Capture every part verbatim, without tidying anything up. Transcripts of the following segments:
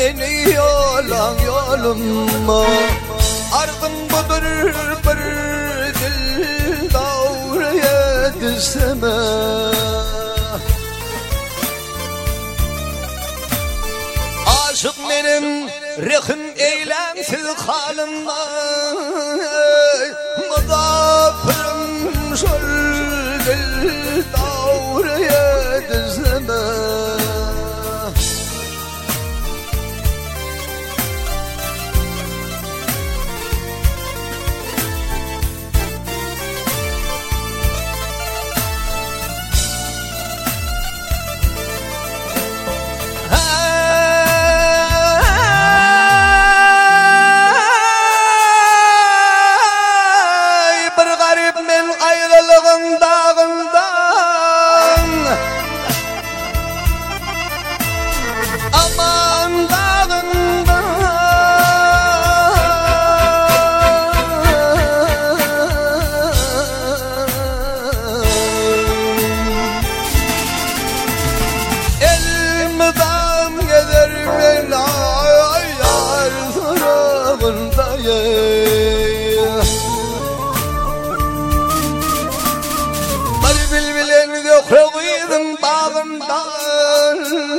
beni yolan yoluma. Ardım budur bir dil davraya dizeme. Aşık benim rehim eylemsiz halimda. Mudafırım şol dil davraya dizeme. Aman dağından elmeden gelir ben ayar tarafındayım. Bari bilbilen gökreğidim bağımdan.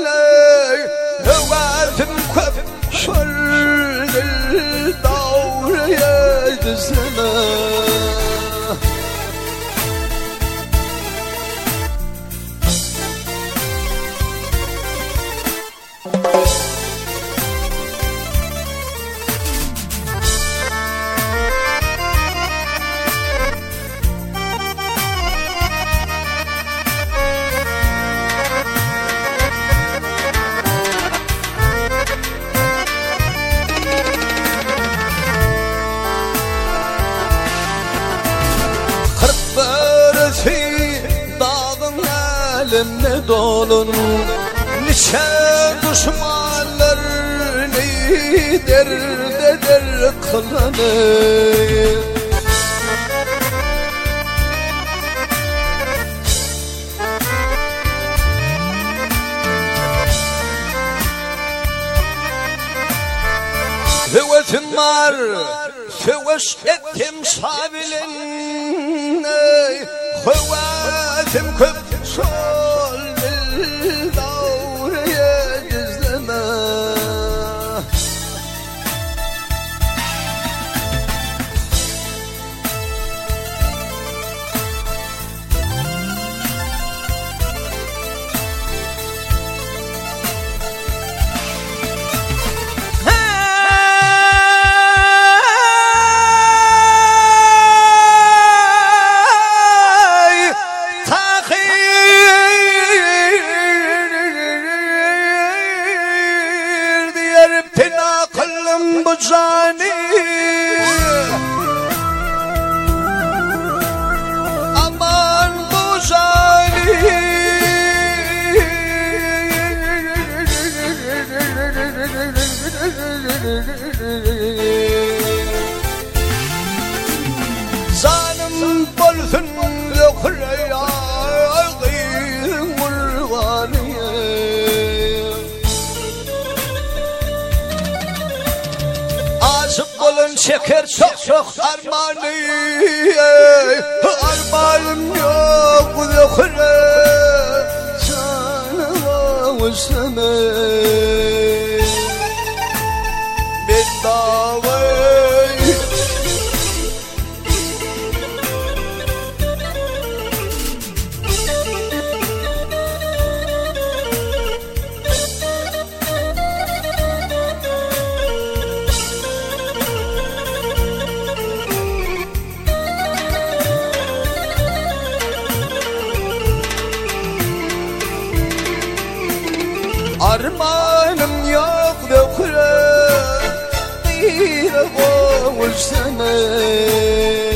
Hıvatim köp şol dil davraya dizeme. Elimne dolun nice düşmanlar ne derde der kılanı. Hüvetim var hüveş ettim sabilin. Hüvetim köp şol dil davraya dizeme. Bu cani aman bu cani canım bolsun yokraya gıyım ulvaniye. Olun şeker çok çok armağanı. Armağanım yok yokre sana vusame. Bedava armağanım yok döküle bir kovul sana.